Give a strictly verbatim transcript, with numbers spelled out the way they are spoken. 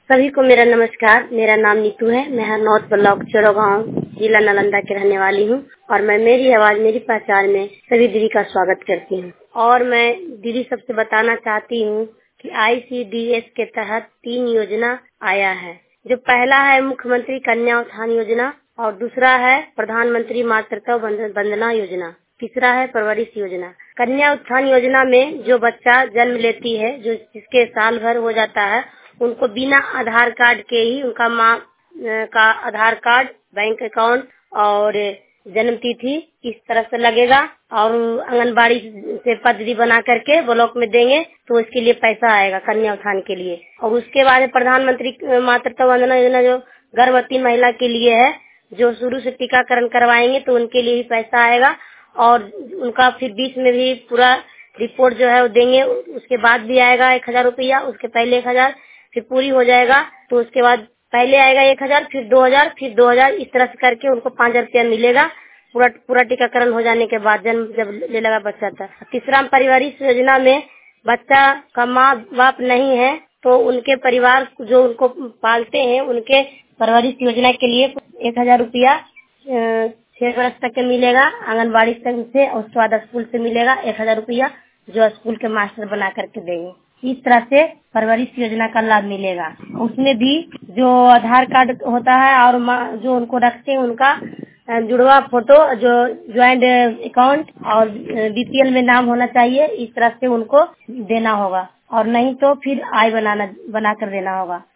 सभी को मेरा नमस्कार। मेरा नाम नीतू है। मैं हरनौत ब्लॉक चोरो गाँव जिला नालंदा के रहने वाली हूँ और मैं मेरी आवाज मेरी पहचान में सभी दीदी का स्वागत करती हूँ। और मैं दीदी सबसे बताना चाहती हूँ कि आई सी डी एस के तहत तीन योजना आया है। जो पहला है मुख्यमंत्री कन्या उत्थान योजना और दूसरा है प्रधानमंत्री मातृत्व वंदना योजना, तीसरा है परवरिश योजना। कन्या उत्थान योजना में जो बच्चा जन्म लेती है, जो जिसके साल भर हो जाता है, उनको बिना आधार कार्ड के ही उनका माँ का आधार कार्ड, बैंक अकाउंट और जन्म तिथि इस तरह से लगेगा और आंगनबाड़ी से पद्धति बना करके ब्लॉक में देंगे तो इसके लिए पैसा आएगा कन्या उत्थान के लिए। और उसके बाद प्रधानमंत्री मातृत्व वंदना योजना जो गर्भवती महिला के लिए है, जो शुरू से टीकाकरण करवाएंगे तो उनके लिए भी पैसा आएगा और उनका फिर बीच में भी पूरा रिपोर्ट जो है वो देंगे। उसके बाद भी आएगा एक हजार रुपया, उसके पहले एक हजार, फिर पूरी हो जाएगा तो उसके बाद पहले आएगा एक हजार, फिर दो हजार, फिर दो हजार, इस तरह से करके उनको पाँच हजार रुपया मिलेगा पूरा पूरा टीकाकरण हो जाने के बाद, जन्म जब ले लगा बच्चा था। तीसरा परिवारिश योजना में बच्चा का माँ बाप नहीं है तो उनके परिवार जो उनको पालते हैं उनके परवरिश योजना के लिए एक हजार रुपया छह वर्ष तक के मिलेगा आंगनबाड़ी से और उसके बाद स्कूल से मिलेगा एक हजार रुपया जो स्कूल के मास्टर बना करके देंगे। इस तरह से परवरिश योजना का लाभ मिलेगा। उसमें भी जो आधार कार्ड होता है और जो उनको रखते हैं उनका जुड़वा फोटो, जो ज्वाइंट अकाउंट और बी पी एल में नाम होना चाहिए, इस तरह से उनको देना होगा और नहीं तो फिर आय बनाना बना कर देना होगा।